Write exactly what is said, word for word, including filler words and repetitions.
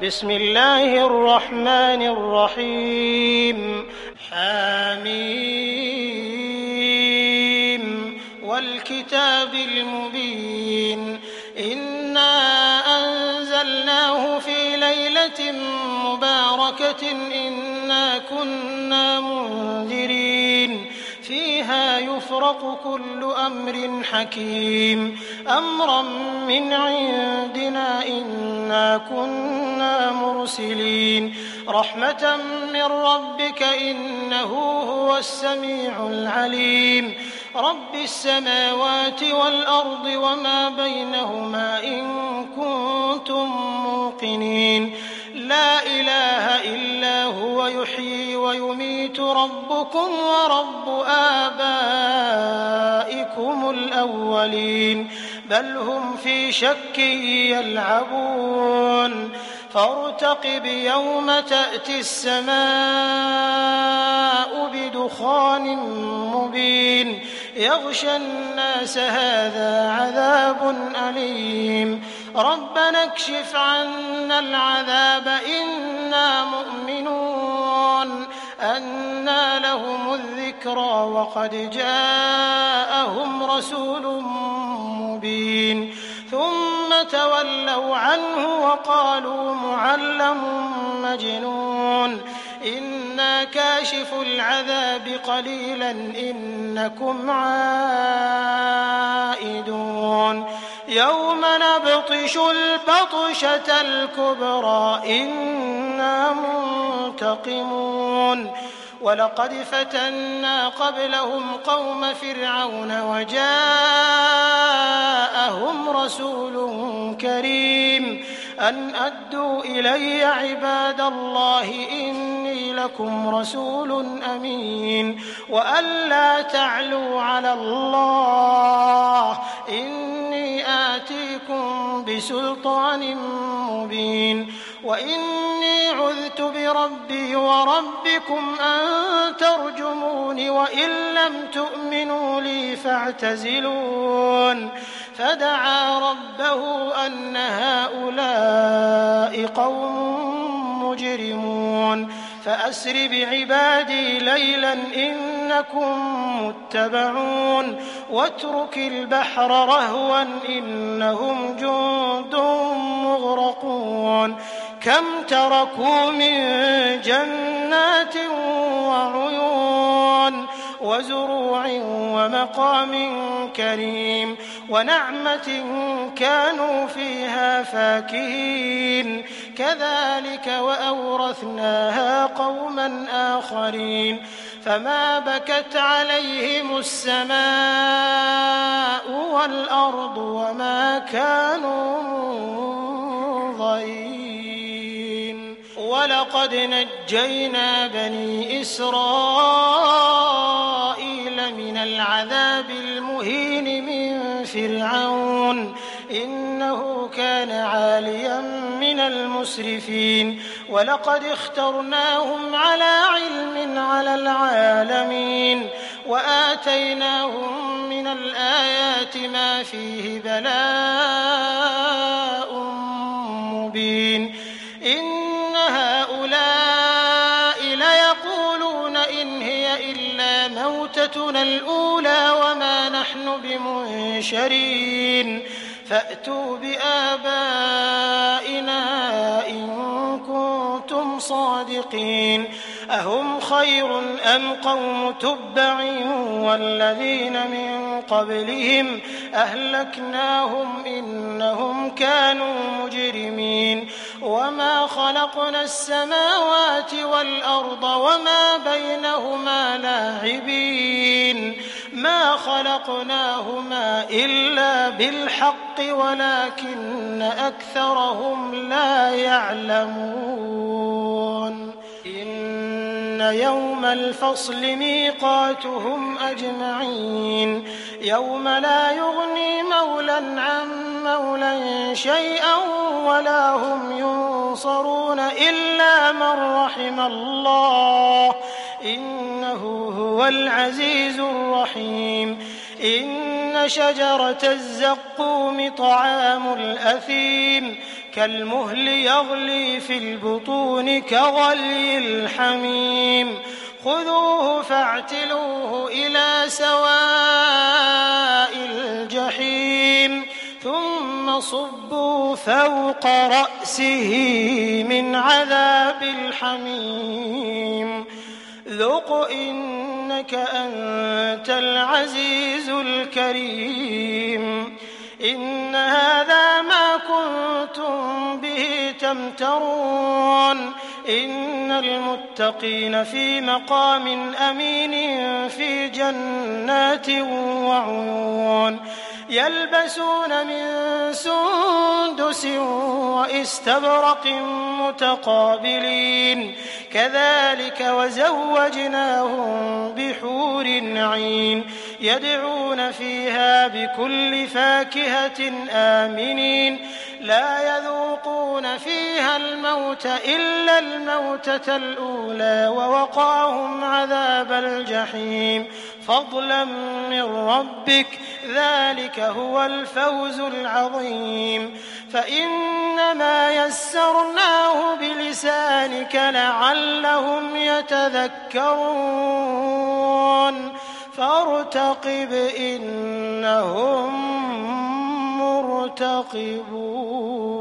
بسم الله الرحمن الرحيم حميم والكتاب المبين إنا أنزلناه في ليلة مباركة إنا كنا منذرين فيها يفرق كل أمر حكيم أمرا من عندنا إنا كنا مرسلين رحمة من ربك إنه هو السميع العليم رب السماوات والأرض وما بينهما إن كنتم موقنين لا إله إلا هو يحيي ويميت ربكم ورب آبائكم الأولين بل هم في شك يلعبون فارتقب يوم تأتي السماء بدخان مبين يغشى الناس هذا عذاب أليم ربنا اكشف عنا العذاب إنا مؤمنون أنى لهم الذكرى وقد جاءهم رسول مبين ثم تولوا عنه وقالوا معلم مجنون إنا كاشف العذاب قليلا إنكم عائدون يوم نبطش البطشة الكبرى إنا منتقمون ولقد فتنا قبلهم قوم فرعون وجاءهم رسول كريم أن أدوا إلي عباد الله إني لكم رسول أمين وأن لا تعلوا على الله إني آتيكم بسلطان مبين وإني عذت بربي وربكم أن ترجمون وإن لم تؤمنوا لي فاعتزلون فدعا ربه أن هؤلاء قوم مجرمون فأسر بعبادي ليلا إنكم متبعون واترك البحر رهوا إنهم جند مغرقون كم تركوا من جنات وعيون وزروع ومقام كريم ونعمة كانوا فيها فاكهين كذلك وأورثناها قوما آخرين فما بكت عليهم السماء والأرض وما كانوا منظرين ولقد نجينا بني إسرائيل من العذاب المهين من فرعون إنه كان عاليا من المسرفين ولقد اخترناهم على علم على العالمين وآتيناهم من الآيات ما فيه بلاء مبين إن هؤلاء ليقولون إن هي إلا موتتنا الأولى وما نحن بمنشرين فأتوا بآبائنا إن كنتم صادقين أهم خير أم قوم تبع والذين من قبلهم أهلكناهم إنهم كانوا مجرمين وما خلقنا السماوات والأرض وما بينهما لاعبين ما خلقناهما إلا بالحق ولكن أكثرهم لا يعلمون إن يوم الفصل ميقاتهم أجمعين يوم لا يغني مولى عن مولى شيئا ولا هم ينصرون إلا من رحم الله إنه هو العزيز الرحيم إن شجرة الزقوم طعام الأثيم كالمهل يغلي في البطون كغلي الحميم خذوه فاعتلوه إلى سواء الجحيم ثم صبوا فوق رأسه من عذاب الحميم ذق إنك أنت العزيز الكريم إن هذا ما كنتم به تمترون إن المتقين في مقام أمين في جنات وعيون يلبسون من سندس وإستبرق متقابلين كذلك وزوجناهم بحور عين يدعون فيها بكل فاكهة آمنين لا يذوقون فيها الموت إلا الموتة الأولى ووقاهم عذاب الجحيم فضلا من ربك ذلك هو الفوز العظيم فإنما يسرناه بلسانك لعلهم يتذكرون فارتقب إنهم مرتقبون